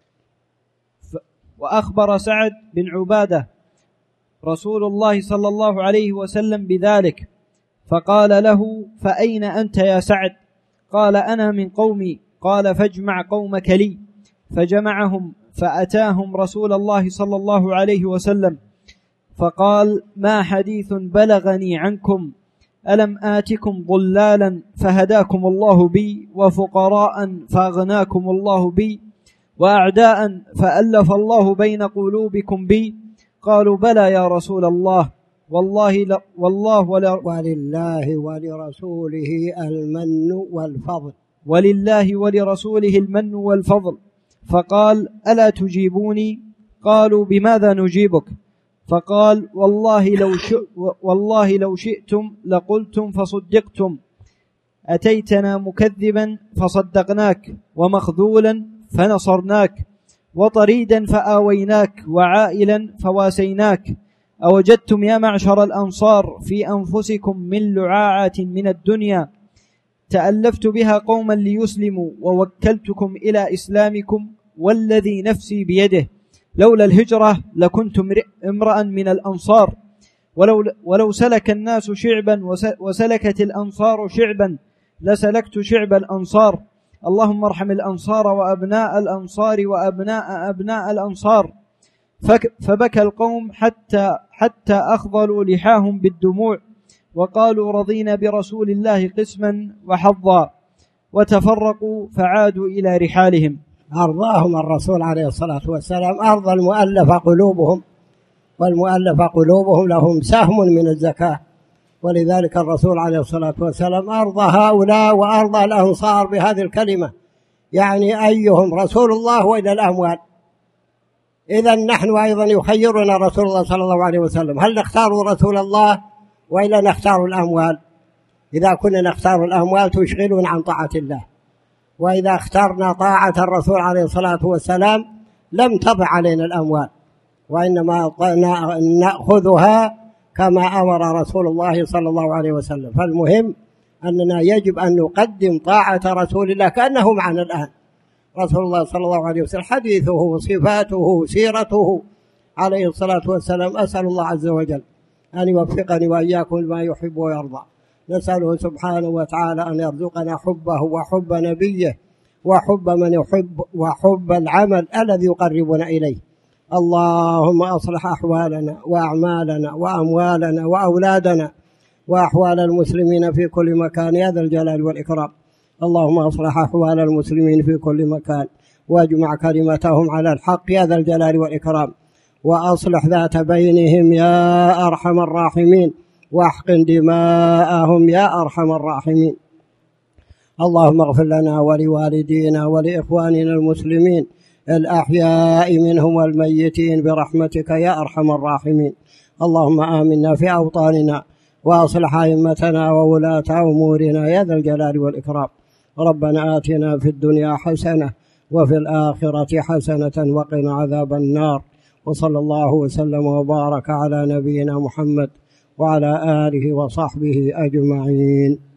وأخبر سعد بن عبادة رسول الله صلى الله عليه وسلم بذلك، فقال له: فأين أنت يا سعد؟ قال: أنا من قومي. قال: فاجمع قومك لي. فجمعهم، فأتاهم رسول الله صلى الله عليه وسلم فقال: ما حديث بلغني عنكم؟ ألم آتكم ضلالا فهداكم الله بي، وفقراء فأغناكم الله بي، وأعداء فألف الله بين قلوبكم بي؟ قالوا: بلى يا رسول الله، ولله ولرسوله المن والفضل. ولله ولرسوله المن والفضل. فقال: ألا تجيبوني؟ قالوا: بماذا نجيبك؟ فقال: والله لو شئتم لقلتم فصدقتم، أتيتنا مكذبا فصدقناك، ومخذولا فنصرناك، وطريدا فآويناك، وعائلا فواسيناك. أوجدتم يا معشر الأنصار في أنفسكم من لعاعة من الدنيا تألفت بها قوما ليسلموا، ووكلتكم إلى إسلامكم، والذي نفسي بيده لولا الهجرة لكنت امرأ من الأنصار، ولو سلك الناس شعبا وسلكت الأنصار شعبا لسلكت شعب الأنصار. اللهم ارحم الأنصار وأبناء الأنصار وأبناء أبناء الأنصار. فبكى القوم حتى أخضلوا لحاهم بالدموع، وقالوا: رضينا برسول الله قسما وحظا، وتفرقوا فعادوا إلى رحالهم. أرضاهم الرسول عليه الصلاة والسلام، أرض المؤلف قلوبهم، والمؤلف قلوبهم لهم سهم من الزكاة، ولذلك الرسول عليه الصلاة والسلام أرضى هؤلاء وأرضى الأنصار بهذه الكلمة، يعني أيهم رسول الله وإلى الأموال. إذن نحن أيضا يخيرنا رسول الله صلى الله عليه وسلم، هل نختار رسول الله وإلا نختار الأموال؟ إذا كنا نختار الأموال تشغلنا عن طاعة الله، وإذا اخترنا طاعة الرسول عليه الصلاة والسلام لم تضع علينا الأموال، وإنما نأخذها كما أمر رسول الله صلى الله عليه وسلم. فالمهم أننا يجب أن نقدم طاعة رسول الله كأنه معنا الآن. رسول الله صلى الله عليه وسلم حديثه صفاته سيرته عليه الصلاة والسلام، أسأل الله عز وجل أن يوفقني وإياكم لما يحب ويرضى. نسأله سبحانه وتعالى أن يرزقنا حبه وحب نبيه وحب من يحب وحب العمل الذي يقربنا إليه. اللهم أصلح أحوالنا وأعمالنا وأموالنا وأولادنا وأحوال المسلمين في كل مكان يا ذا الجلال والإكرام. اللهم أصلح أحوال المسلمين في كل مكان، واجمع كلمتهم على الحق يا ذا الجلال والإكرام، وأصلح ذات بينهم يا أرحم الراحمين، واحقن دماءهم يا أرحم الراحمين. اللهم اغفر لنا ولوالدينا ولإخواننا المسلمين الأحياء منهم والميتين برحمتك يا أرحم الراحمين. اللهم آمنا في أوطاننا، وأصلح أئمتنا وولاة أمورنا يا ذا الجلال والإكرام. ربنا آتنا في الدنيا حسنة وفي الآخرة حسنة وقنا عذاب النار. وصلى الله وسلم وبارك على نبينا محمد وعلى آله وصحبه أجمعين.